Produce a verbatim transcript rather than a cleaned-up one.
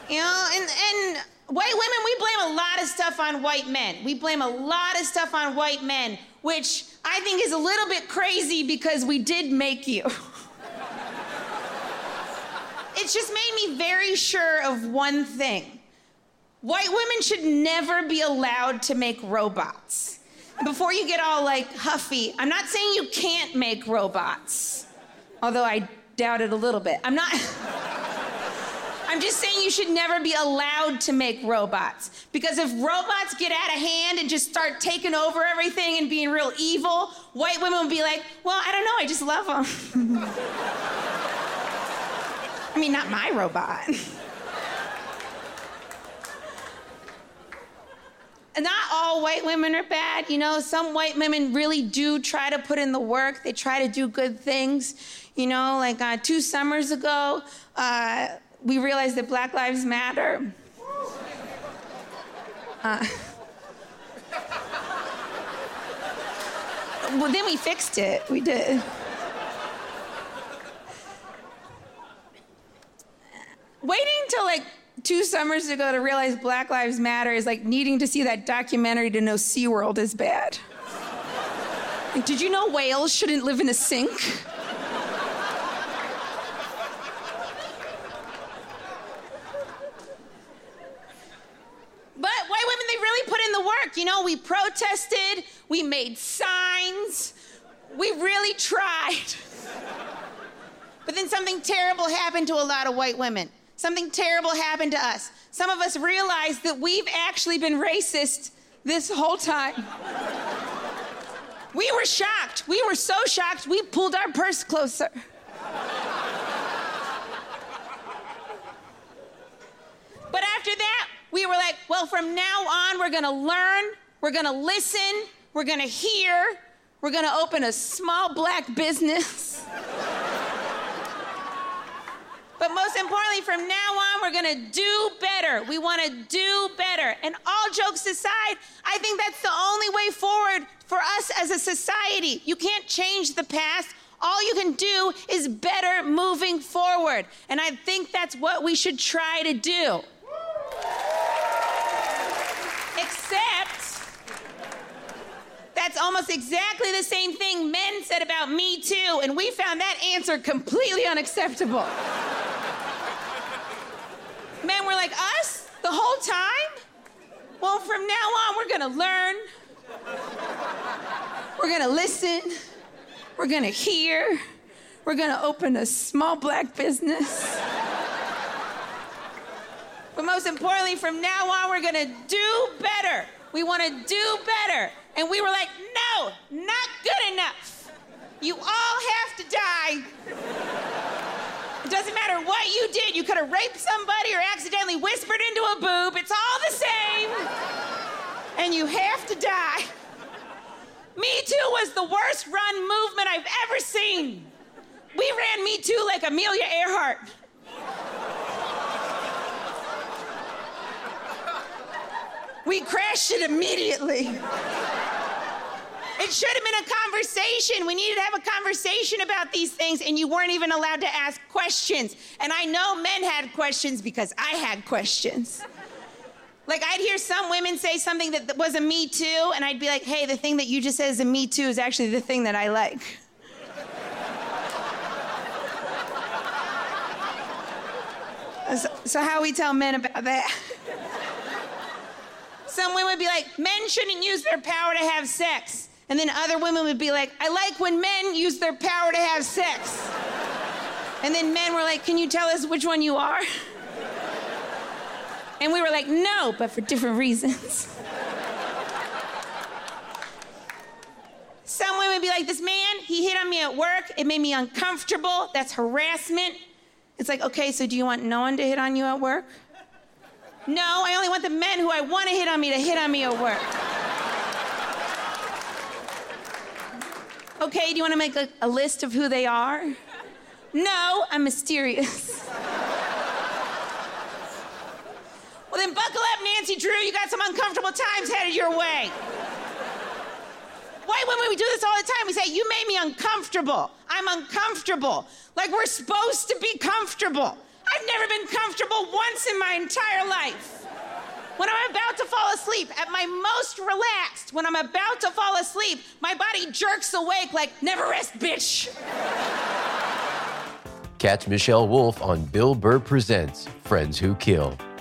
You know, and, and white women, we blame a lot of stuff on white men. We blame a lot of stuff on white men, which I think is a little bit crazy because we did make you. It's just made me very sure of one thing. White women should never be allowed to make robots. Before you get all like huffy, I'm not saying you can't make robots, although I doubt it a little bit. I'm not, I'm just saying you should never be allowed to make robots. Because if robots get out of hand and just start taking over everything and being real evil, white women will be like, well, I don't know, I just love them. I mean, not my robot. Not all white women are bad, you know. Some white women really do try to put in the work. They try to do good things, you know. Like uh, two summers ago, uh, we realized that Black Lives Matter. Uh, well, then we fixed it. We did. Waiting until like two summers ago to realize Black Lives Matter is like needing to see that documentary to know SeaWorld is bad. Like, did you know whales shouldn't live in a sink? But white women, they really put in the work. You know, we protested, we made signs, we really tried. But then something terrible happened to a lot of white women. Something terrible happened to us. Some of us realized that we've actually been racist this whole time. We were shocked. We were so shocked, we pulled our purse closer. But after that, we were like, well, from now on, we're gonna learn, we're gonna listen, we're gonna hear, we're gonna open a small black business. But most importantly, from now on, we're gonna do better. We wanna do better. And all jokes aside, I think that's the only way forward for us as a society. You can't change the past. All you can do is better moving forward. And I think that's what we should try to do. Except, that's almost exactly the same thing men said about Me Too, and we found that answer completely unacceptable. Men were like, us? The whole time? Well, from now on, we're gonna learn. We're gonna listen. We're gonna hear. We're gonna open a small black business. But most importantly, from now on, we're gonna do better. We wanna do better. And we were like, no, not good enough. You all have to die. It doesn't matter what you did. You could have raped somebody or accidentally whispered into a boob. It's all the same. And you have to die. Me Too was the worst run movement I've ever seen. We ran Me Too like Amelia Earhart. We crashed it immediately. It should have been a conversation. We needed to have a conversation about these things, and you weren't even allowed to ask questions. And I know men had questions because I had questions. Like, I'd hear some women say something that was a Me Too, and I'd be like, hey, the thing that you just said is a Me Too is actually the thing that I like. So, so how we tell men about that? Some women would be like, men shouldn't use their power to have sex. And then other women would be like, I like when men use their power to have sex. And then men were like, can you tell us which one you are? And we were like, no, but for different reasons. Some women would be like, this man, he hit on me at work. It made me uncomfortable. That's harassment. It's like, okay, so do you want no one to hit on you at work? No, I only want the men who I want to hit on me to hit on me at work. Okay, do you want to make a, a list of who they are? No, I'm mysterious. Well, then buckle up, Nancy Drew. You got some uncomfortable times headed your way. White women, we do this all the time. We say, you made me uncomfortable. I'm uncomfortable. Like we're supposed to be comfortable. I've never been comfortable once in my entire life. When I'm about to fall asleep, at my most relaxed, when I'm about to fall asleep, my body jerks awake like, never rest, bitch. Catch Michelle Wolf on Bill Burr Presents Friends Who Kill.